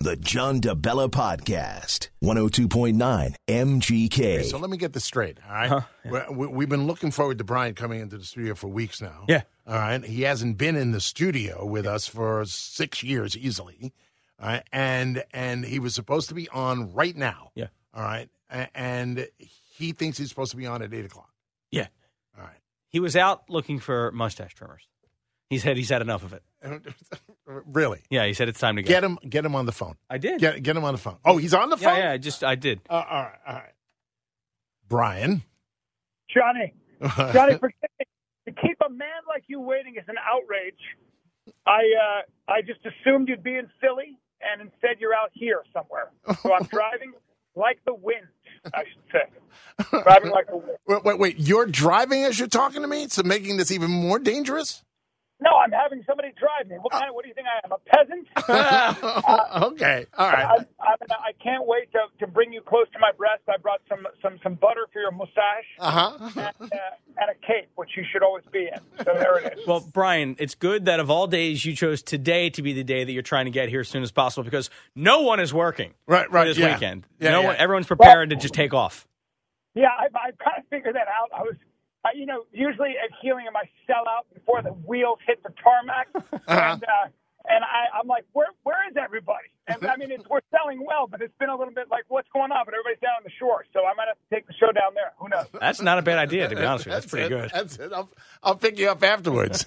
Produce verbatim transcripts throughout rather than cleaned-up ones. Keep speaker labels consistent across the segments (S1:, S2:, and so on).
S1: The John DeBella Podcast, one oh two point nine M G K.
S2: Okay, so let me get this straight, all right?
S3: Uh-huh, yeah.
S2: we, we've been looking forward to Brian coming into the studio for weeks now.
S3: Yeah.
S2: All right? He hasn't been in the studio with us for six years easily. All right? And, and he was supposed to be on right now.
S3: Yeah.
S2: All right? A- And he thinks he's supposed to be on at eight o'clock.
S3: Yeah.
S2: All right.
S3: He was out looking for mustache trimmers. He said he's had enough of it.
S2: Really?
S3: Yeah, he said it's time to go.
S2: Get him Get him on the phone.
S3: I did.
S2: Get, get him on the phone. Oh, he's on the phone?
S3: Yeah, yeah, I just, I did.
S2: Uh, all right, all right. Brian.
S4: Johnny, Johnny, forgive me. To keep a man like you waiting is an outrage. I uh, I just assumed you'd be in Philly, and instead you're out here somewhere. So I'm driving like the wind, I should say. Driving like the wind.
S2: Wait, wait, wait. You're driving as you're talking to me? So making this even more dangerous?
S4: No, I'm having somebody drive me. What kind of? What do you think I am? A peasant?
S2: uh, okay, all right.
S4: I, I, I can't wait to, to bring you close to my breast. I brought some some, some butter for your mustache
S2: Uh-huh.
S4: and, uh, and a cape, which you should always be in. So there it is.
S3: Well, Brian, it's good that of all days you chose today to be the day that you're trying to get here as soon as possible because no one is working
S2: Right,
S3: for
S2: right,
S3: this
S2: yeah.
S3: weekend.
S2: Yeah,
S3: no
S2: yeah.
S3: one, everyone's prepared to just take off.
S4: Yeah, I, I kind of figured that out. I was, I, you know, usually at Helium I sell out before the wheels hit the tarmac, and uh, and I, I'm like, where where is everybody? And I mean, it's, we're selling well, but it's been a little bit like, what's going on? But everybody's down on the shore, so I might have to take the show down there. Who knows?
S3: That's not a bad idea, to be honest with you. That's pretty
S2: it.
S3: good.
S2: That's it. I'll, I'll pick you up afterwards.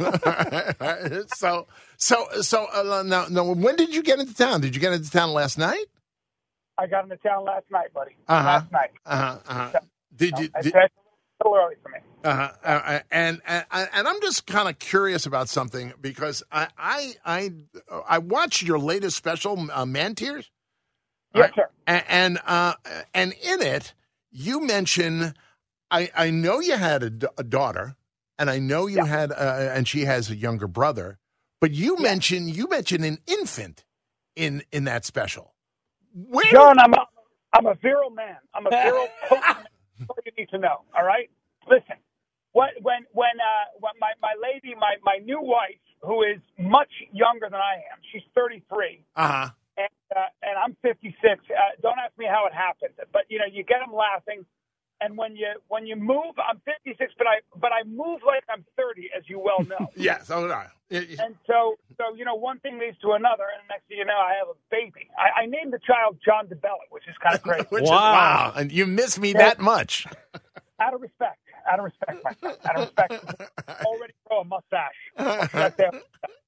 S2: so, so, so uh, now, now, when did you get into town? Did you get into town last night?
S4: I got into town last night, buddy.
S2: Uh-huh.
S4: Last night.
S2: Uh-huh. Uh-huh. Did you?
S4: I
S2: Did,
S4: said it's a little early for me.
S2: Uh, uh, and, and and I'm just kind of curious about something because I I I, I watched your latest special, uh, Man Tears.
S4: Yes, sir.
S2: And and, uh, and in it, you mention I I know you had a, d- a daughter, and I know you
S4: Yeah.
S2: had uh, and she has a younger brother, but you
S4: Yeah.
S2: mention you mention an infant in in that special. Where
S4: John, I'm a I'm a virile man. I'm a virile potent man. That's all you need to know. All right, listen. What, when when uh, when my, my lady, my, my new wife, who is much younger than I am, she's thirty-three,
S2: uh huh.
S4: and uh, and I'm fifty-six. Uh, don't ask me how it happened, but you know, you get them laughing, and when you when you move, I'm fifty-six, but I but I move like I'm thirty, as you well know.
S2: Yes, oh no.
S4: And so so you know, one thing leads to another, and next thing you know, I have a baby. I, I named the child John DeBella, which is kind of crazy.
S2: Which is,
S3: Wow.
S2: wow, and you miss me that much.
S4: Out of respect. Out of respect, my friend. Out of respect. Already grow a mustache. What should I say?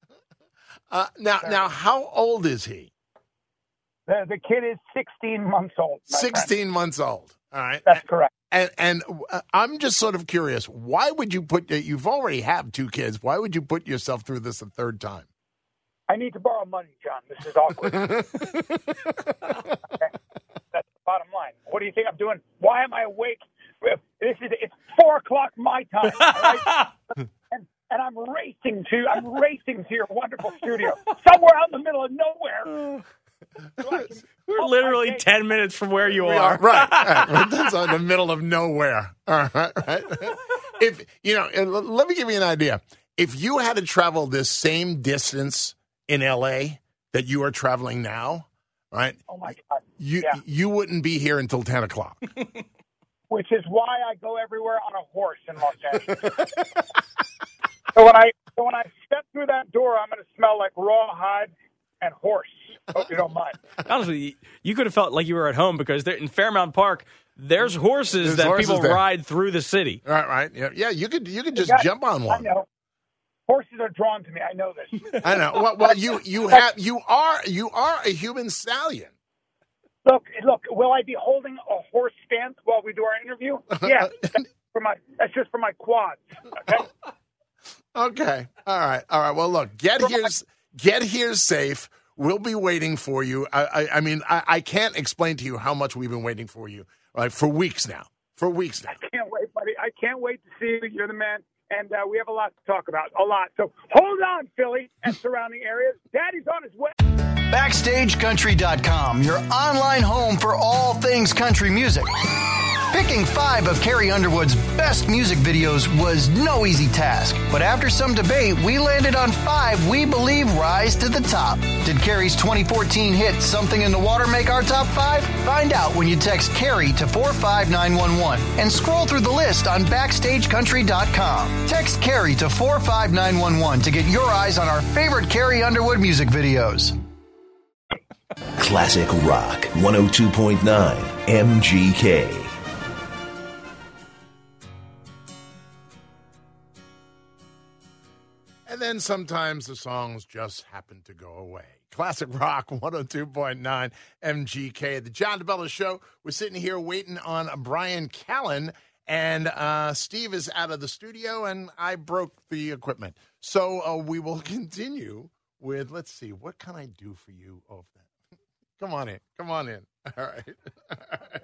S2: Uh, now, now, how old is he?
S4: The, the kid is sixteen months old. my friend.
S2: Sixteen months old. All right,
S4: That's correct.
S2: And and uh, I'm just sort of curious. Why would you put? You've already have two kids. Why would you put yourself through this a third time?
S4: I need to borrow money, John. This is awkward. Okay? That's the bottom line. What do you think I'm doing? Why am I awake? This is it's four o'clock my time, all right? and and I'm racing to I'm racing to your wonderful studio somewhere out in the middle of nowhere. So I can
S3: We're
S4: help
S3: literally
S4: my day.
S3: ten minutes from where you
S2: We
S3: are.
S2: are right. right. That's in the middle of nowhere. All right, right. If you know, uh, let me give you an idea. If you had to travel this same distance in L A that you are traveling now, right?
S4: Oh my God!
S2: You
S4: Yeah.
S2: you wouldn't be here until ten o'clock.
S4: Which is why I go everywhere on a horse in Los Angeles. so when I so when I step through that door, I'm going to smell like rawhide and horse. Hope you don't mind.
S3: Honestly, you could have felt like you were at home because there, in Fairmount Park, there's horses
S2: There's
S3: that
S2: horses
S3: people
S2: there.
S3: ride through the city.
S2: Right, right. Yeah, yeah. You could you could just
S4: got-
S2: jump on
S4: I
S2: one.
S4: know. Horses are drawn to me. I know this.
S2: I know. Well, well, you you have you are you are a human stallion.
S4: Look, look. Will I be holding a horse stance while we do our interview? Yeah, that's for my. That's just for my quads. Okay.
S2: Okay. All right. All right. Well, look. Get here. Get here safe. We'll be waiting for you. I I, I mean, I, I can't explain to you how much we've been waiting for you. Like for weeks now. For weeks now.
S4: I can't wait, buddy. I can't wait to see you. You're the man. And uh, we have a lot to talk about. A lot. So hold on, Philly and surrounding areas. Daddy's on his way.
S5: Backstage Country dot com, your online home for all things country music. Picking five of Carrie Underwood's best music videos was no easy task, but after some debate, we landed on five we believe rise to the top. Did Carrie's twenty fourteen hit Something in the Water make our top five? Find out when you text Carrie to four five nine one one and scroll through the list on backstage country dot com. Text Carrie to four five nine one one to get your eyes on our favorite Carrie Underwood music videos.
S1: Classic Rock one oh two point nine M G K.
S2: And then sometimes the songs just happen to go away. Classic Rock one oh two point nine M G K. The John DeBella Show. We're sitting here waiting on Brian Callen, and uh, Steve is out of the studio, and I broke the equipment. So uh, we will continue with, let's see, what can I do for you? Oh, come on in. Come on in. All right. All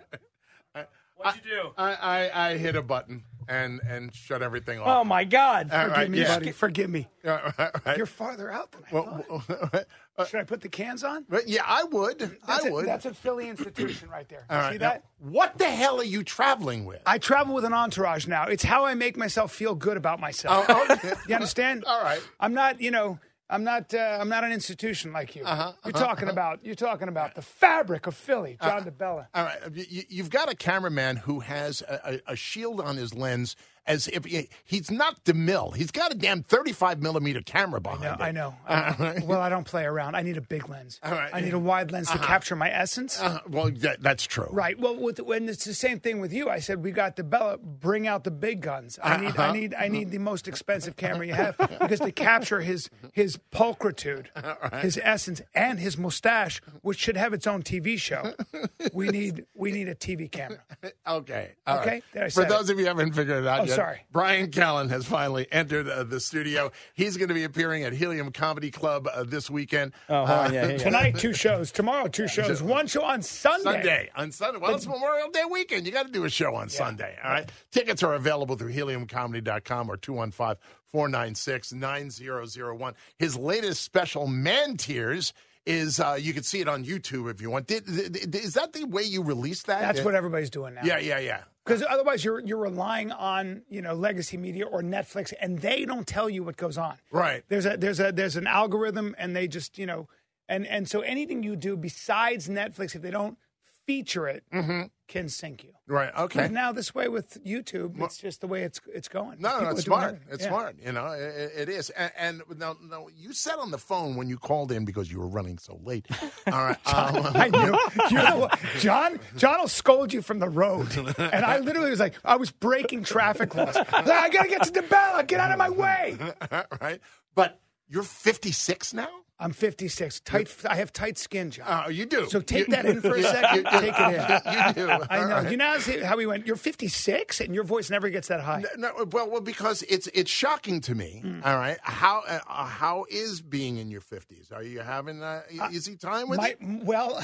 S2: right.
S3: What'd you do?
S2: I, I, I hit a button and, and shut everything off.
S3: Oh, my God.
S2: All
S6: Forgive
S2: right,
S6: me,
S2: yeah.
S6: buddy. Forgive me.
S2: Yeah, right, right.
S6: You're farther out than I
S2: Well,
S6: thought.
S2: uh,
S6: Should I put the cans on?
S2: but yeah, I would.
S6: That's
S2: I
S6: a,
S2: would.
S6: That's a Philly institution right there.
S2: All right,
S6: See
S2: now,
S6: that?
S2: what the hell are you traveling with?
S6: I travel with an entourage now. It's how I make myself feel good about myself.
S2: Oh, okay.
S6: You understand?
S2: All right.
S6: I'm not, you know, I'm not. Uh, I'm not an institution like you.
S2: Uh-huh,
S6: You're talking about. You're talking about the fabric of Philly, John DeBella.
S2: All right, you, you've got a cameraman who has a, a, a shield on his lens, as if he, he's not DeMille. He's got a damn thirty-five millimeter camera behind
S6: No,
S2: him.
S6: I know. I know. Well, I don't play around. I need a big lens.
S2: All right.
S6: I need a wide lens to capture my essence.
S2: Uh, well, that, that's true.
S6: Right. Well, with, when it's the same thing with you, I said we got DeBella. Bring out the big guns. I need. I need. I need the most expensive camera you have because to capture his his pulchritude, his essence, and his mustache, which should have its own T V show. We need. We need a T V camera.
S2: Okay. All
S6: Okay,
S2: right.
S6: there I
S2: For
S6: said
S2: those
S6: it.
S2: of you who haven't figured it out
S6: Oh,
S2: yet,
S6: sorry.
S2: Brian Callen has finally entered uh, the studio. He's going to be appearing at Helium Comedy Club uh, this weekend.
S3: Oh, hold on. Yeah, yeah, yeah.
S6: Tonight, two shows. Tomorrow, two shows. One show on Sunday.
S2: Sunday. On Sunday. Well, it's Memorial Day weekend. You got to do a show on Sunday. All right. Tickets are available through helium comedy dot com or two one five, four nine six, nine zero zero one. His latest special, Man Tears, is uh, you can see it on YouTube if you want. Did, did, is that the way you released that?
S6: That's what everybody's doing now.
S2: Yeah, yeah, yeah.
S6: Because otherwise, you're you're relying on you know legacy media or Netflix, and they don't tell you what goes on.
S2: Right.
S6: There's a there's a there's an algorithm, and they just you know, and and so anything you do besides Netflix, if they don't feature it, can sink you.
S2: Right. Okay.
S6: And now this way with YouTube, it's just the way it's it's going.
S2: No, no,
S6: People
S2: it's
S6: are doing
S2: smart.
S6: it.
S2: It's
S6: Yeah.
S2: smart. You know, it, it is. And, and now, now, you said on the phone when you called in because you were running so late. All right. Um,
S6: I knew. You know what? John, John will scold you from the road. And I literally was like, I was breaking traffic laws. I got to get to DeBella. Get out of my way.
S2: right. But you're fifty-six now?
S6: I'm fifty-six. Tight. I have tight skin, John.
S2: Oh, you do.
S6: So take
S2: You-
S6: that in for a second. Take it in.
S2: You do.
S6: I
S2: All
S6: know.
S2: right.
S6: You know how we went, you're fifty-six and your voice never gets that high.
S2: No, well, well, because it's it's shocking to me.
S6: Mm.
S2: All right, how uh, how is being in your fifties? Are you having an easy time with
S6: My,
S2: it?
S6: well,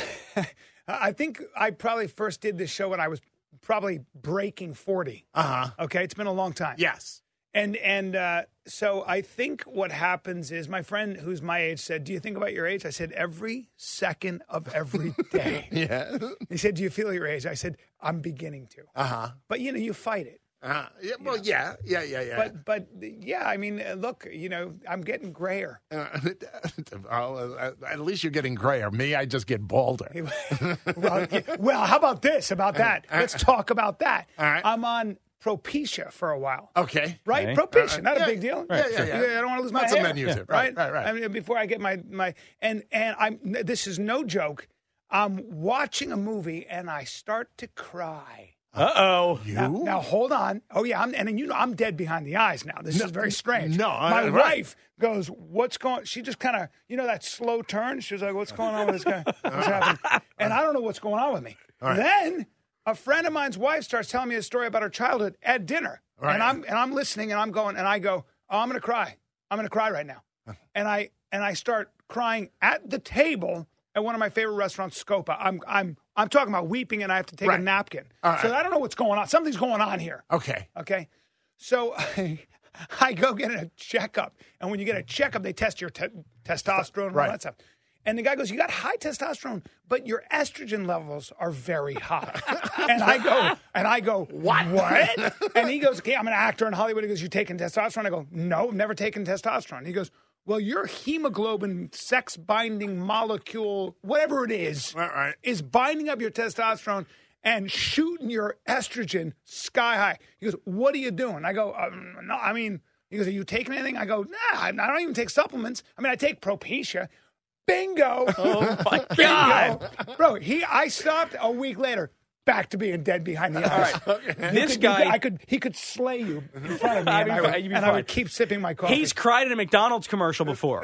S6: I think I probably first did this show when I was probably breaking forty.
S2: Uh huh.
S6: Okay, it's been a long time.
S2: Yes.
S6: And and uh, so I think what happens is my friend who's my age said, "Do you think about your age?" I said, "Every second of every day."
S2: Yeah.
S6: He said, "Do you feel your age?" I said, "I'm beginning to."
S2: Uh huh.
S6: But you know, you fight it.
S2: Uh-huh. Yeah. Well, yeah. Yeah. Yeah. Yeah.
S6: But but yeah, I mean, uh, look, you know, I'm getting grayer.
S2: Uh, well, uh, at least you're getting grayer. Me, I just get balder.
S6: well, yeah, well, how about this? About that? Let's talk about that.
S2: All right.
S6: I'm on Propecia for a while.
S2: Okay.
S6: Right?
S3: Okay.
S6: Propecia, not
S2: Yeah,
S6: a big deal.
S2: yeah, yeah, yeah.
S6: I don't want to lose
S2: Lots
S6: my
S2: of
S6: hair.
S2: men use it.
S6: Right,
S2: Right, right, right.
S6: I mean, before I get my, my and and I'm this is no joke. I'm watching a movie and I start to cry.
S3: Uh-oh.
S2: You?
S6: Now, now hold on. Oh yeah, I'm, and you know I'm dead behind the eyes now. This is very strange.
S2: no, I-
S6: my
S2: right.
S6: wife goes, "What's going?" She just kind of, you know, that slow turn. She was like, "What's going on with this guy? What's happening?" And I don't know what's going on with me.
S2: right.
S6: Then a friend of mine's wife starts telling me a story about her childhood at dinner,
S2: Right.
S6: and I'm and I'm listening, and I'm going, and I go, "Oh, I'm going to cry. I'm going to cry right now," and I and I start crying at the table at one of my favorite restaurants, Scopa. I'm I'm I'm talking about weeping, and I have to take
S2: Right.
S6: a napkin.
S2: All right.
S6: So I don't know what's going on. Something's going on here.
S2: Okay.
S6: Okay. So I, I go get a checkup. And when you get a checkup, they test your te- testosterone and
S2: Right.
S6: all that stuff. And the guy goes, you got high testosterone, but your estrogen levels are very high. And I go, and I go, what? What? And he goes, okay, I'm an actor in Hollywood. He goes, you taking testosterone? I go, no, I've never taken testosterone. He goes, well, your hemoglobin sex binding molecule, whatever it is,
S2: right, right.
S6: is binding up your testosterone and shooting your estrogen sky high. He goes, what are you doing? I go, um, no, I mean, he goes, are you taking anything? I go, nah, I don't even take supplements. I mean, I take Propecia. Bingo.
S3: Oh, my God.
S6: Bingo. Bro, he, I stopped a week later. Back to being dead behind the eyes.
S3: Okay. This
S6: could,
S3: guy,
S6: could, I could, he could slay you in front of me,
S3: I'd
S6: and,
S3: be
S6: I would,
S3: fine, you'd be
S6: and I
S3: fine.
S6: would keep sipping my coffee.
S3: He's cried in a McDonald's commercial before.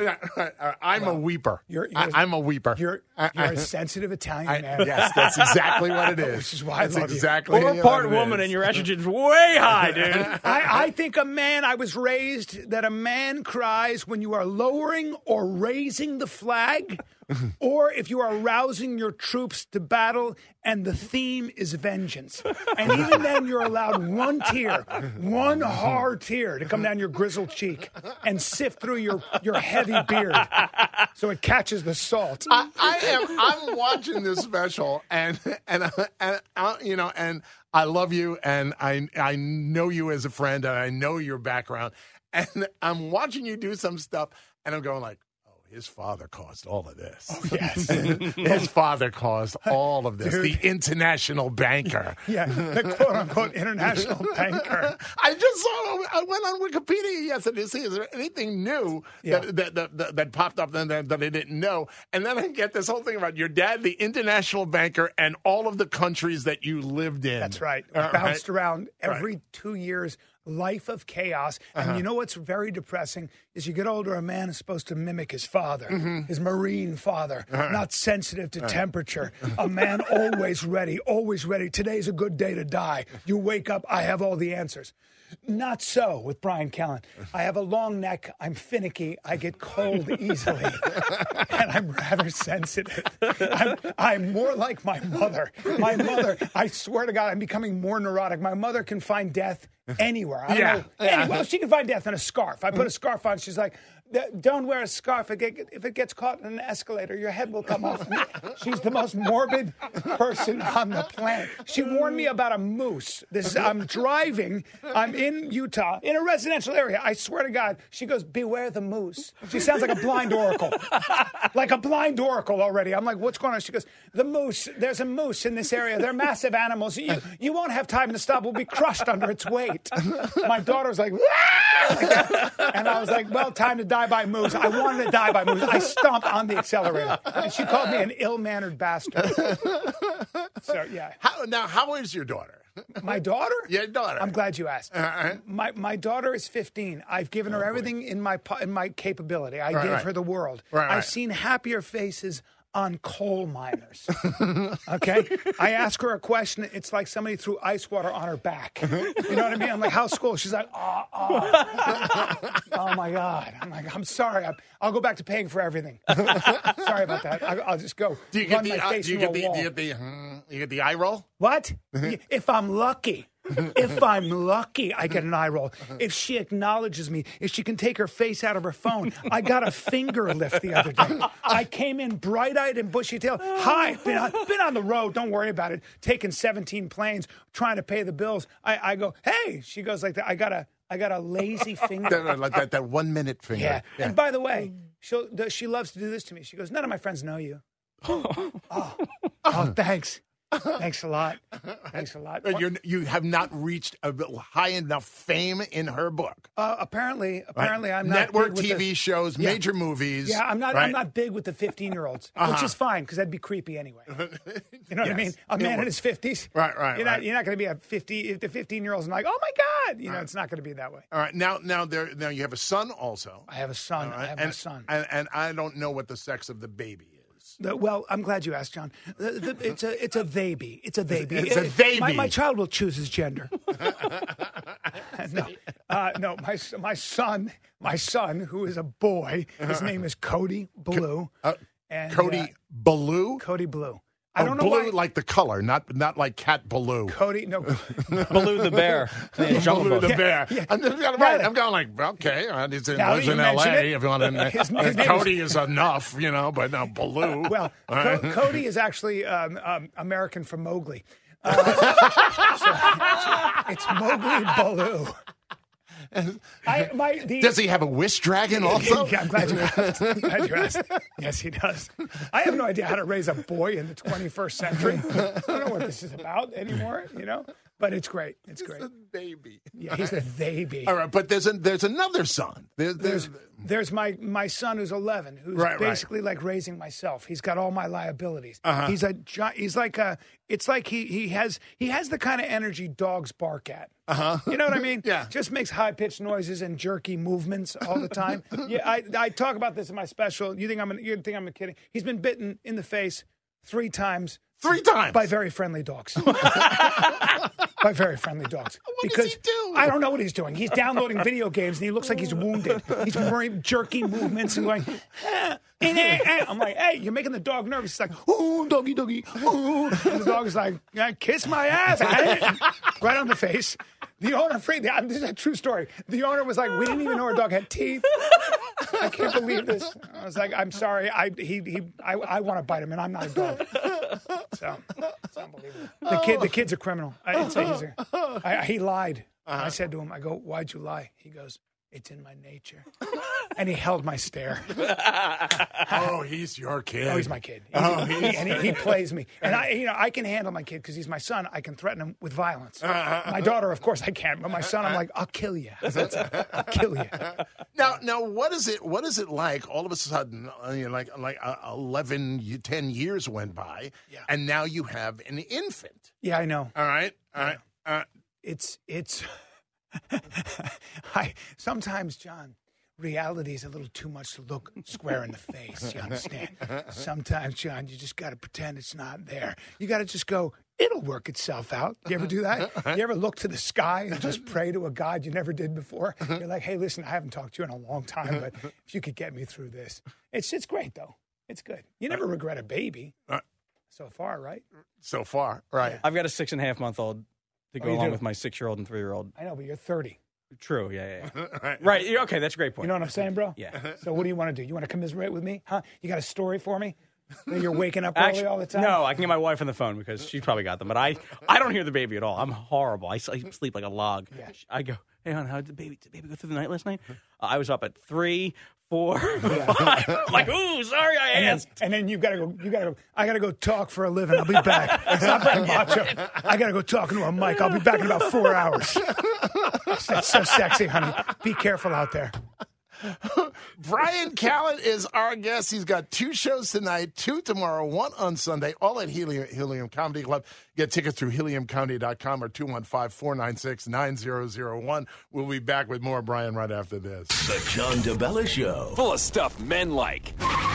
S2: I'm a weeper.
S6: You're, you're,
S2: I, I'm a weeper.
S6: You're,
S2: I,
S6: you're
S2: I,
S6: a sensitive Italian
S2: I,
S6: man.
S2: yes, that's exactly what it is.
S6: Which is why I
S2: that's
S6: love you.
S2: exactly
S3: Or
S2: what
S3: part
S2: it
S3: woman,
S2: is.
S3: and your estrogen's way high, dude.
S6: I, I think a man, I was raised that a man cries when you are lowering or raising the flag, or if you are rousing your troops to battle and the theme is vengeance. And even then, you're allowed one tear, one hard tear to come down your grizzled cheek and sift through your, your heavy beard so it catches the salt.
S2: I, I am. I'm watching this special, and and and uh, you know, and I love you, and I I know you as a friend, and I know your background, and I'm watching you do some stuff, and I'm going like, his father caused all of this.
S6: Oh, yes.
S2: His father caused all of this.
S6: Dude.
S2: The international banker.
S6: Yeah, the quote-unquote international banker.
S2: I just saw, I went on Wikipedia yesterday to see, is there anything new
S6: Yeah.
S2: that, that, that, that, that popped up that, that I didn't know? And then I get this whole thing about your dad, the international banker, and all of the countries that you lived in.
S6: That's right.
S2: Uh,
S6: Bounced
S2: right.
S6: around every
S2: Right.
S6: two years. Life of chaos. And
S2: Uh-huh.
S6: you know what's very depressing is you get older, a man is supposed to mimic his father,
S2: Mm-hmm.
S6: his Marine father,
S2: Uh-huh.
S6: not sensitive to temperature. A man always ready, always ready. Today's a good day to die. You wake up, I have all the answers. Not so with Brian Callen. I have a long neck. I'm finicky. I get cold easily. And I'm rather sensitive. I'm, I'm more like my mother. My mother, I swear to God, I'm becoming more neurotic. My mother can find death anywhere. I don't
S2: Yeah.
S6: know. Anywhere. Well, she can find death in a scarf. I put a scarf on. She's like, don't wear a scarf. If it gets caught in an escalator, your head will come off. She's the most morbid person on the planet. She warned me about a moose. This I'm driving. I'm in Utah, in a residential area. I swear to God. She goes, beware the moose. She sounds like a blind oracle. Like a blind oracle already. I'm like, what's going on? She goes, the moose. There's a moose in this area. They're massive animals. You, you won't have time to stop. We'll be crushed under its weight. My daughter's like, and I was like, well, time to die by moose. I wanted to die by moose. I stomped on the accelerator. And she called me an ill-mannered bastard. So, yeah.
S2: How, now, how is your daughter?
S6: My daughter?
S2: Your daughter.
S6: I'm glad you asked.
S2: Uh-huh.
S6: My my daughter is fifteen. I've given her everything in my po- in my capability. I
S2: Right,
S6: gave
S2: right.
S6: her the world.
S2: Right,
S6: I've
S2: right.
S6: seen happier faces on coal miners. Okay? I ask her a question. It's like somebody threw ice water on her back. You know what I mean? I'm like, how's school? She's like, oh, oh. Oh, my God. I'm like, I'm sorry. I'm, I'll go back to paying for everything. Sorry about that. I, I'll just go
S2: Do you get
S6: run
S2: the,
S6: my
S2: uh,
S6: face
S2: do you
S6: into
S2: get
S6: a
S2: the,
S6: wall.
S2: do you get the, hmm, you get the eye roll?
S6: What? If I'm lucky. If I'm lucky, I get an eye roll. If she acknowledges me, if she can take her face out of her phone. I got a finger lift the other day. I came in bright-eyed and bushy-tailed. Hi, been on, been on the road. Don't worry about it. Taking seventeen planes, trying to pay the bills. I, I go, hey. She goes like that. I got a, I got a lazy finger.
S2: That, like that, that one minute finger.
S6: Yeah. And by the way, she'll, she loves to do this to me. She goes, none of my friends know you. oh, oh, thanks. Thanks a lot. Thanks a lot.
S2: But you're, you have not reached a high enough fame in her book.
S6: Uh, apparently, apparently, I'm not
S2: Network
S6: big with
S2: T V
S6: the,
S2: shows,
S6: Yeah.
S2: major movies.
S6: Yeah, I'm not.
S2: right?
S6: I'm not big with the fifteen-year-olds,
S2: Uh-huh.
S6: which is fine because that'd be creepy anyway. You know what I
S2: Yes,
S6: mean? A
S2: it
S6: man in
S2: would.
S6: his fifties.
S2: Right, right,
S6: You're
S2: right.
S6: not. You're not going to be a fifty. If the fifteen-year-olds are like, oh my God, you know, it's not going to be that way.
S2: All right, now, now there, now you have a son also.
S6: I have a son.
S2: All
S6: I
S2: right,
S6: have
S2: and,
S6: a son.
S2: and, and I don't know what the sex of the baby is.
S6: The- well, I'm glad you asked, John. The, the, it's a it's a baby. It's a baby.
S2: It's a
S6: It-
S2: baby.
S6: My, my child will choose his gender. no, uh, no, my my son, my son, who is a boy. His name is Cody Blue.
S2: Uh,
S6: and,
S2: Cody
S6: uh,
S2: Ballou?
S6: Cody Blue. I don't
S2: oh,
S6: know
S2: Baloo,
S6: why.
S2: like the color, not not like Cat Baloo.
S6: Cody, no.
S3: Baloo the bear. Yeah, Jungle
S2: Baloo
S3: Book.
S2: the bear.
S6: yeah.
S2: I'm, just, right, I'm going like, okay, uh, he's in,
S6: Now
S2: lives
S6: that
S2: in
S6: you
S2: L
S6: mention
S2: A.
S6: it,
S2: If you want to,
S6: his-
S2: uh,
S6: his name
S2: Cody is enough, you know, but now Baloo.
S6: Well,
S2: All
S6: Co-
S2: right.
S6: Cody is actually um, um, American from Mowgli. Uh, so it's Mowgli Baloo. I, my, the,
S2: Does he have a wish dragon also?
S6: Yeah, I'm glad you asked. I'm glad you asked. Yes, he does. I have no idea how to raise a boy in the twenty-first century. I don't know what this is about anymore, you know? But it's great. It's great.
S2: He's a baby.
S6: Yeah, he's the baby.
S2: All right, but there's a, there's another son. There's,
S6: There's
S2: there's,
S6: there's my, my son who's eleven, who's
S2: Right, right.
S6: basically like raising myself. He's got all my liabilities.
S2: Uh-huh.
S6: He's a gi- he's like a it's like he he has he has the kind of energy dogs bark at.
S2: Uh-huh.
S6: You know what I mean?
S2: Yeah.
S6: Just makes high pitched noises and jerky movements all the time. Yeah, I I talk about this in my special. You think I'm you think I'm kidding? He's been bitten in the face three times.
S2: Three times.
S6: By very friendly dogs. By very friendly dogs.
S2: What
S6: because
S2: does he do?
S6: I don't know what he's doing. He's downloading video games and he looks like he's wounded. He's very jerky movements and going, eh, eh, eh, eh. I'm like, hey, you're making the dog nervous. He's like, oh, doggy, doggy, oh. And the dog is like, yeah, kiss my ass. Eh? Right on the face. The owner, freaked out. This is a true story. The owner was like, we didn't even know our dog had teeth. I can't believe this. I was like, I'm sorry. I he he I, I want to bite him, and I'm not a dog. So it's unbelievable. The kid, the kid's a criminal. I didn't say he's a. I, he lied. I said to him, I go, why'd you lie? He goes, it's in my nature. And he held my stare.
S2: Oh, he's your kid.
S6: Oh, he's my kid. He,
S2: Oh,
S6: he-
S2: he's-
S6: and he, he plays me. And I, you know, I can handle my kid because he's my son. I can threaten him with violence. My daughter, of course, I can't. But my son, I'm like, I'll kill you. I'll kill you.
S2: Now, now, what is it? What is it like? All of a sudden, uh, you know, like like uh, eleven, y- ten years went by,
S6: Yeah.
S2: and now you have an infant.
S6: Yeah, I know.
S2: All right, all right. Uh,
S6: It's it's. I sometimes, John, reality is a little too much to look square in the face. You understand? Sometimes, John, you just got to pretend it's not there. You got to just go. It'll work itself out. You ever do that? You ever look to the sky and just pray to a God you never did before? You're like, hey, listen, I haven't talked to you in a long time, but if you could get me through this, it's it's great though. It's good. You never regret a baby
S2: Uh,
S6: so far, right?
S2: so far, right?
S3: I've got a six and a half month old to go
S6: Oh, you
S3: along
S6: do?
S3: with my six year old and three year old.
S6: I know, but you're thirty.
S3: True. Yeah. Yeah. yeah. Right. yeah, Okay. That's a great point.
S6: You know what I'm saying, bro?
S3: Yeah.
S6: So what do you want to do? You want to commiserate with me? Huh? You got a story for me? That you're waking up early
S3: Actually,
S6: all the time?
S3: no, I can get my wife on the phone because she's probably got them. But I, I don't hear the baby at all. I'm horrible. I, s- I sleep like a log.
S6: Yeah.
S3: I go, hey, hon, how did the baby, did the baby go through the night last night? Uh, I was up at three, four, five. I'm like, ooh, sorry I
S6: And
S3: asked.
S6: then, and then you gotta go. You gotta go. I gotta go talk for a living. I'll be back. Stop playing macho. I gotta go talking to a mic. I'll be back in about four hours. That's so sexy, honey. Be careful out there.
S2: Brian Callen is our guest. He's got two shows tonight, two tomorrow, one on Sunday, all at Helium, Helium Comedy Club. Get tickets through helium comedy dot com or two one five, four nine six, nine zero zero one. We'll be back with more Brian right after this.
S1: The John DeBella Show.
S7: Full of stuff men like.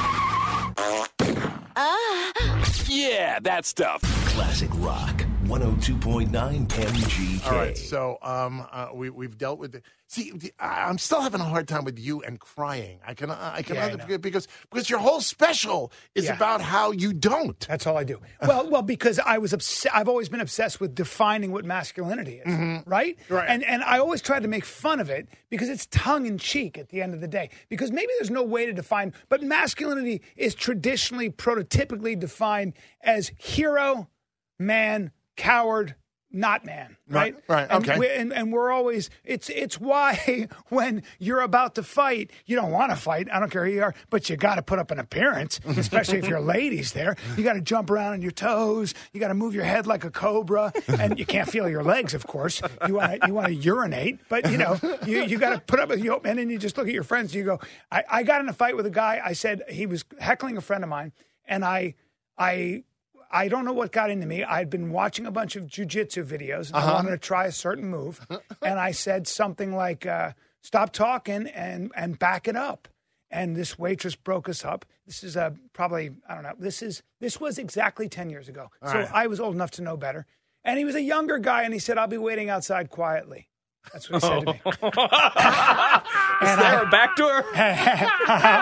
S7: Yeah, that stuff.
S1: Classic Rock. one oh two point nine M G K.
S2: All right, so um, uh, we we've dealt with the, see. The, I- I'm still having a hard time with you and crying. I can I can
S6: Yeah, I
S2: under-
S6: know.
S2: because because your whole special is
S6: Yeah.
S2: about how you don't.
S6: That's all I do. Well, well, because I was obs- I've always been obsessed with defining what masculinity is, right?
S2: Right.
S6: And and I always tried to make fun of it because it's tongue in cheek at the end of the day. Because maybe there's no way to define, but masculinity is traditionally, prototypically defined as hero, man, coward, not man, right?
S2: Right, right,
S6: And
S2: okay.
S6: we- and, and we're always, it's it's why when you're about to fight, you don't want to fight. I don't care who you are, but you got to put up an appearance, especially if you're ladies there. You got to jump around on your toes. You got to move your head like a cobra, and you can't feel your legs, of course. You want to you want to urinate, but you know you you got to put up a you know, and then you just look at your friends. And you go, I, I got in a fight with a guy. I said he was heckling a friend of mine, and I I. I don't know what got into me. I'd been watching a bunch of jujitsu videos. And I wanted to try a certain move, and I said something like, uh, "Stop talking and and back it up." And this waitress broke us up. This is uh, probably I don't know. This is this was exactly ten years ago. so
S2: right.
S6: I was old enough to know better. And he was a younger guy, and he said, "I'll be waiting outside quietly." That's what he said to me.
S3: Is there a back door?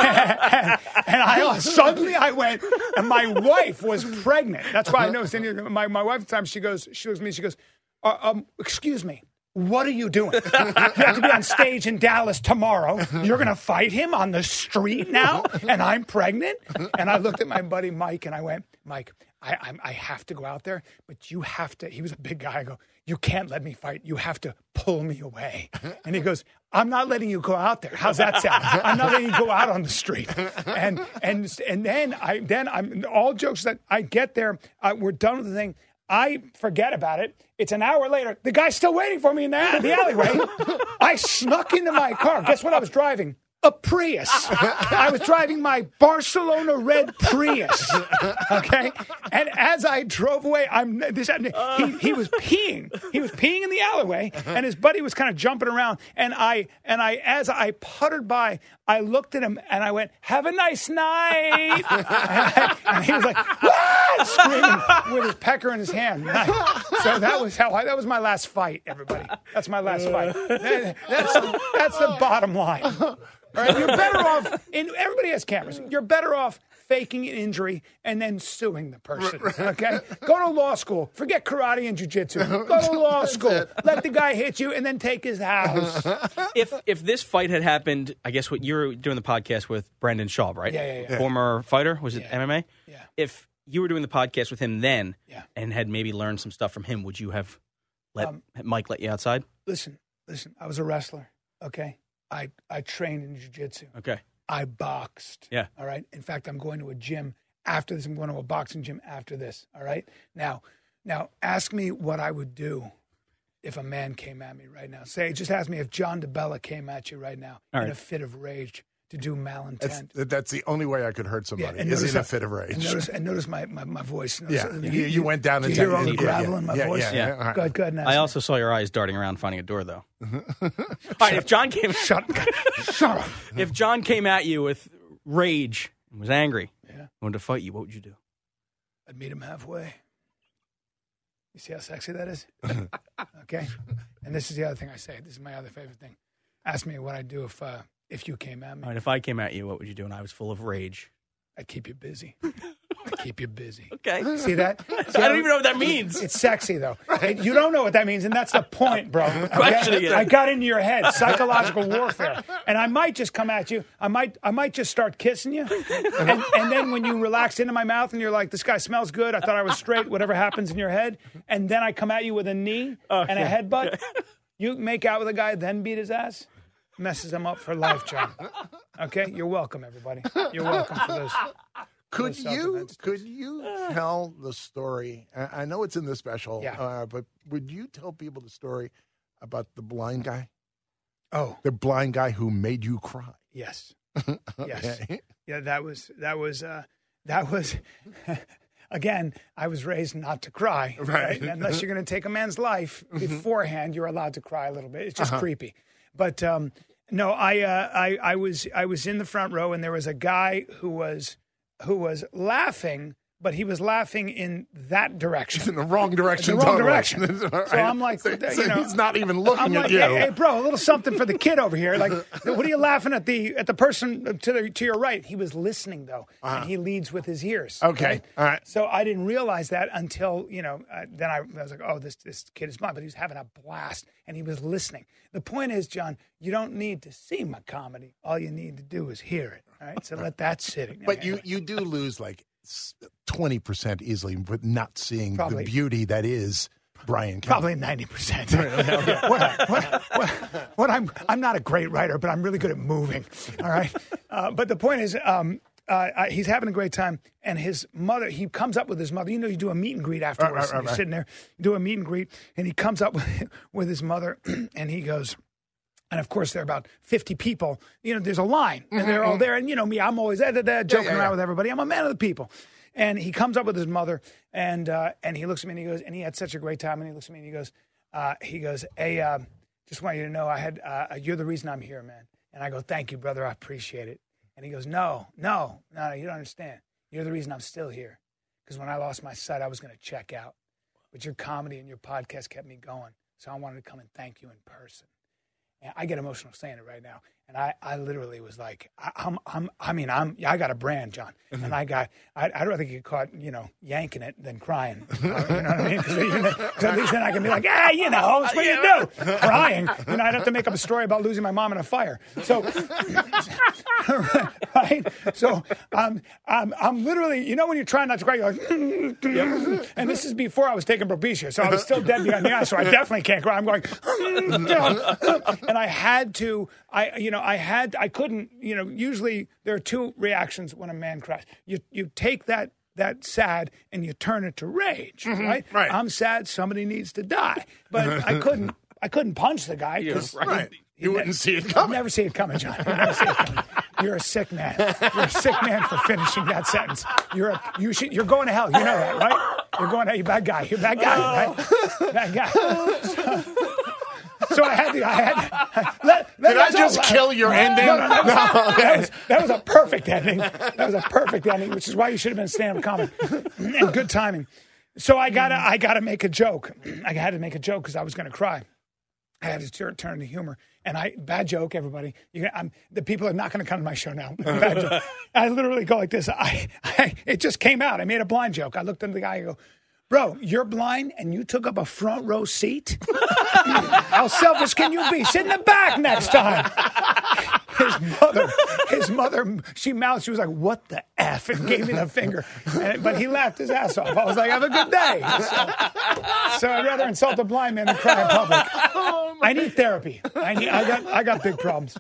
S6: and, and I suddenly I went, and my wife was pregnant. That's why I noticed. My my wife at the time she goes, she looks at me, she goes, uh, um, excuse me. What are you doing? You have to be on stage in Dallas tomorrow. You're going to fight him on the street now, and I'm pregnant? And I looked at my buddy Mike, and I went, Mike, I, I, I have to go out there, but you have to. He was a big guy. I go, you can't let me fight. You have to pull me away. And he goes, I'm not letting you go out there. How's that sound? I'm not letting you go out on the street. And and and then I then I'm all jokes that I get there. Uh, we're done with the thing. I forget about it. It's an hour later. The guy's still waiting for me in the, the alleyway. I snuck into my car. Guess what I was driving? A Prius. I was driving my Barcelona red Prius. Okay, and as I drove away, I'm this. He, he was peeing. He was peeing in the alleyway, and his buddy was kind of jumping around. And I and I, as I puttered by, I looked at him and I went, "Have a nice night." And, I, and he was like, "What?" Screaming with his pecker in his hand. So that was how I. That was my last fight. Everybody, that's my last fight. That, that's that's the bottom line. All right, you're better off, and everybody has cameras, you're better off faking an injury and then suing the person, okay? Go to law school. Forget karate and jiu-jitsu. Go to law school. Let the guy hit you and then take his house.
S3: If if this fight had happened, I guess what you were doing the podcast with Brendan Schaub, right?
S6: Yeah, yeah, yeah.
S3: Former fighter, was it
S6: Yeah.
S3: M M A?
S6: Yeah.
S3: If you were doing the podcast with him then
S6: Yeah.
S3: and had maybe learned some stuff from him, would you have let
S6: Um,
S3: Mike let you outside?
S6: Listen, listen, I was a wrestler, okay? I, I trained in jiu-jitsu.
S3: Okay.
S6: I boxed.
S3: Yeah.
S6: All right. In fact, I'm going to a gym after this. I'm going to a boxing gym after this. All right. Now, now ask me what I would do if a man came at me right now. Say, just ask me if John DeBella came at you right now
S3: All
S6: in
S3: right.
S6: a fit of rage to do malintent.
S2: That's, that's the only way I could hurt somebody
S6: and
S2: is
S6: notice
S2: in a
S6: how-
S2: fit of rage.
S6: And notice, and notice my, my, my voice. Notice,
S2: Yeah, you- you went down
S6: Do
S2: the
S6: you hear
S2: tech-
S6: all the
S2: yeah,
S6: gravel
S2: yeah,
S6: in my
S2: yeah,
S6: voice?
S2: yeah,
S3: yeah.
S2: all right.
S6: Good, good.
S3: I also saw your eyes darting around finding a door, though. All right, if John came
S6: Shut, shut up.
S3: if John came at you with rage and was angry,
S6: Yeah.
S3: wanted to fight you, what would you do?
S6: I'd meet him halfway. You see how sexy that is? Okay? And this is the other thing I say. This is my other favorite thing. Ask me what I'd do if uh, if you came at me.
S3: All right, if I came at you, what would you do? And I was full of rage.
S6: I'd keep you busy. I'd keep you busy.
S3: Okay.
S6: See that? See
S3: I
S6: how-
S3: don't even know what that means.
S6: It's sexy, though. And you don't know what that means, and that's the point, bro. Okay?
S3: questioning it.
S6: I got into your head, psychological warfare, and I might just come at you. I might, I might just start kissing you, and, and then when you relax into my mouth and you're like, "This guy smells good. I thought I was straight." Whatever happens in your head, and then I come at you with a knee and a headbutt. You make out with a guy, then beat his ass. Messes him up for life, John. Okay, you're welcome, everybody. You're welcome for those.
S2: Could
S6: those
S2: you
S6: self-defense
S2: could you tell the story? I I know it's in the special,
S6: Yeah.
S2: uh, but would you tell people the story about the blind guy,
S6: Oh,
S2: the blind guy who made you cry?
S6: yes.
S2: Okay.
S6: Yes. Yeah, that was that was uh, that was again, I was raised not to cry.
S2: Right.
S6: Right. Unless you're going to take a man's life beforehand, you're allowed to cry a little bit. It's just creepy. But um, no, I, uh, I I was I was in the front row, and there was a guy who was who was laughing, but he was laughing in that direction.
S2: in the wrong direction.
S6: The wrong
S2: totally.
S6: direction.
S2: All right.
S6: So I'm like,
S2: so,
S6: you
S2: so
S6: know,
S2: he's not even looking
S6: I'm
S2: at
S6: like,
S2: you.
S6: hey, hey, bro, a little something for the kid over here. Like, what are you laughing at the at the person to the to your right? He was listening though, and he leads with his ears.
S2: Okay, all right.
S6: So I didn't realize that until you know. Uh, then I, I was like, oh, this this kid is blind, but he was having a blast, and he was listening. The point is, John, you don't need to see my comedy. All you need to do is hear it. All right, so let that sit.
S2: But you, you do lose like twenty percent easily with not seeing
S6: Probably.
S2: the beauty that is Brian Kelly.
S6: Probably ninety percent. what, what, what, what I'm, I'm not a great writer, but I'm really good at moving. All right. Uh, but the point is, um, uh, uh, he's having a great time, and his mother. He comes up with his mother. You know, you do a meet and greet afterwards.
S2: Right, right, right,
S6: and you're
S2: right.
S6: sitting there, you do a meet and greet, and he comes up with, with his mother, and he goes. And of course, there are about fifty people. You know, there's a line, and they're all there. And you know me, I'm always da, da, da, joking
S2: yeah, yeah.
S6: around with everybody. I'm a man of the people. And he comes up with his mother, and uh, and he looks at me and he goes, and he had such a great time. And he looks at me and he goes, uh, he goes, hey, uh, just want you to know, I had uh, you're the reason I'm here, man. And I go, thank you, brother, I appreciate it. And he goes, no, no, no, no, you don't understand. You're the reason I'm still here, because when I lost my sight, I was going to check out, but your comedy and your podcast kept me going. So I wanted to come and thank you in person. And I get emotional saying it right now. And I, I literally was like, I, I'm, I'm, I mean, I'm, I got a brand, John, and I got, I, I'd rather get caught, you know, yanking it than crying. You know what I mean? Because at least then I can be like, ah, you know, what do you do? Crying. You know, I'd have to make up a story about losing my mom in a fire. So, right? So, um, I'm, I'm literally, you know, when you're trying not to cry, you're like, yep. And this is before I was taking Propecia, so I was still dead behind the eyes, so I definitely can't cry. I'm going, and I had to, I, you know, I had, I couldn't, you know, usually there are two reactions when a man cries. You you take that that sad and you turn it to rage, mm-hmm, right?
S2: Right.
S6: I'm sad, somebody needs to die. But I couldn't, I couldn't punch the guy.
S2: Yeah, right.
S6: He,
S2: you
S6: he
S2: wouldn't
S6: ne-
S2: see it coming.
S6: You'd never see it coming, John. You'd never see it coming. You're a sick man. You're a sick man for finishing that sentence. You're a, you should, you're going to hell. You know that, right? You're going to hell. You're a bad guy. You're a bad guy, right? Bad guy. So, So I had the, I had, let, let
S2: Did I just all, kill your ending?
S6: No, no, no, that, was, that, was, that was a perfect ending. That was a perfect ending, which is why you should have been stand-up comedy. And good timing. So I gotta, I gotta make a joke. I had to make a joke because I was going to cry. I had to turn, turn to humor. And I, bad joke, everybody. You, I'm, the people are not going to come to my show now. Bad joke. I literally go like this. I, I, it just came out. I made a blind joke. I looked at the guy and go, bro, you're blind and you took up a front row seat? How selfish can you be? Sit in the back next time. His mother, his mother, she mouthed, she was like, what the F? And gave me the finger. And, but he laughed his ass off. I was like, have a good day. So, so I'd rather insult a blind man than cry in public. Oh, I need therapy. I need, I got, I got big problems.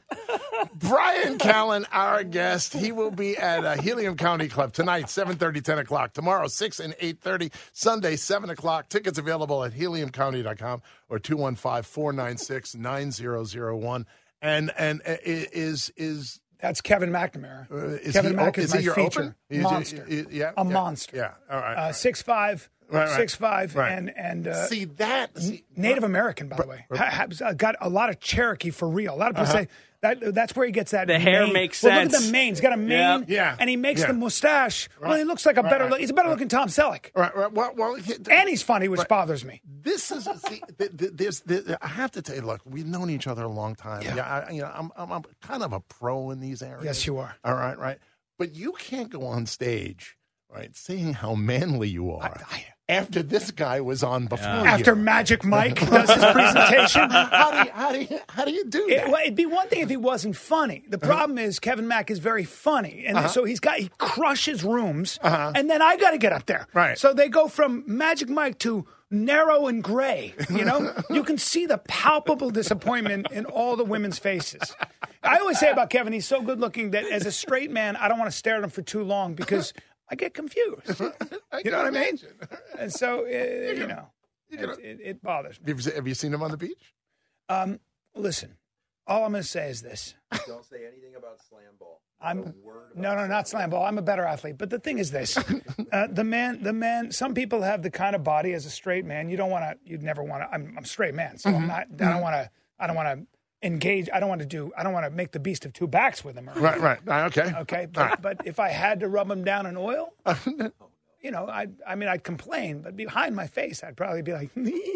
S2: Brian Callen, our guest, he will be at uh, Helium County Club tonight, seven thirty, ten o'clock. Tomorrow, six and eight thirty. Sunday, seven o'clock. Tickets available at helium county dot com or two one five, four nine six, nine zero zero one. And and uh, is is
S6: that's Kevin McNamara.
S2: Uh, is
S6: Kevin
S2: he,
S6: Mac is,
S2: is
S6: my
S2: he your
S6: feature.
S2: Open? Is
S6: monster.
S2: He, yeah,
S6: a
S2: yeah,
S6: monster.
S2: Yeah, all right.
S6: Uh, six five,
S2: right, right.
S6: six five,
S2: right.
S6: and and uh,
S2: see that see,
S6: Native American, by the way, ha, ha, got a lot of Cherokee for real. A lot of people uh-huh. say that that's where he gets that.
S3: The
S6: mane.
S3: hair makes
S6: well,
S3: sense.
S6: Look at the mane. He's got a mane,
S2: yeah, yeah.
S6: and he makes
S2: yeah.
S6: the mustache. Right. Well, he looks like a
S2: right,
S6: better.
S2: right.
S6: He's a better looking Tom Selleck.
S2: Right, right. Well, well he,
S6: and he's funny, which
S2: right.
S6: bothers me.
S2: This is see, there's, there's, I have to tell you, look, we've known each other a long time. Yeah, yeah I, you know, I'm, I'm I'm kind of a pro in these areas.
S6: Yes, you are.
S2: All right, right. But you can't go on stage, right, saying how manly you are. I, I, after this guy was on before yeah. you.
S6: After Magic Mike does his presentation.
S2: how, do you, how, do you, how do you do that?
S6: It, well, it'd be one thing if he wasn't funny. The problem uh-huh. is Kevin Mack is very funny. And uh-huh. so he's got, he crushes rooms. Uh-huh. And then I got to get up there.
S2: Right.
S6: So they go from Magic Mike to narrow and gray. You know, you can see the palpable disappointment in all the women's faces. I always say about Kevin, he's so good looking that as a straight man, I don't want to stare at him for too long because I get confused.
S2: I
S6: you know what
S2: imagine.
S6: I mean? And so, uh, you, you know, you it, it, it bothers me.
S2: Have you, have you seen him on the beach?
S6: Um, listen, all I'm going to say is this.
S8: Don't say anything about slam ball.
S6: I'm no, no, not slam ball. I'm a better athlete. But the thing is this: uh, the man, the man. Some people have the kind of body as a straight man. You don't want to. You'd never want to. I'm, I'm a straight man, so mm-hmm. I'm not. I don't want to. I don't want to engage. I don't want to do. I don't want to make the beast of two backs with him. Or
S2: right, right. Uh, okay.
S6: Okay. But, right. but if I had to rub him down in oil, you know, I. I mean, I'd complain, but behind my face, I'd probably be like,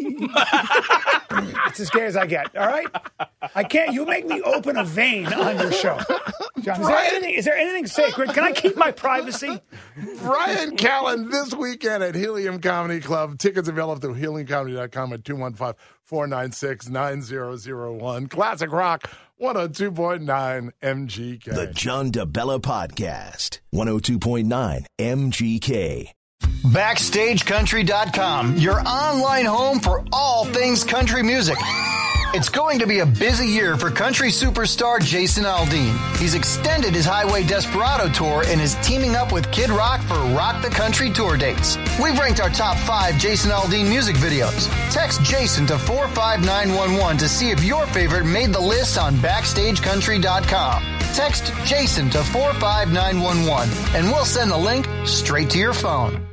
S6: it's as gay as I get. All right. I can't. You make me open a vein on your show. John, is there anything, is there anything sacred? Can I keep my privacy?
S2: Brian Callen this weekend at Helium Comedy Club. Tickets available through helium comedy dot com at two one five, four nine six, nine zero zero one. Classic Rock, one oh two point nine M G K.
S1: The John DeBella Podcast, one oh two point nine M G K.
S5: Backstage Country dot com, your online home for all things country music. It's going to be a busy year for country superstar Jason Aldean. He's extended his Highway Desperado tour and is teaming up with Kid Rock for Rock the Country tour dates. We've ranked our top five Jason Aldean music videos. Text Jason to four five nine one one to see if your favorite made the list on Backstage Country dot com. Text Jason to four five nine one one and we'll send the link straight to your phone.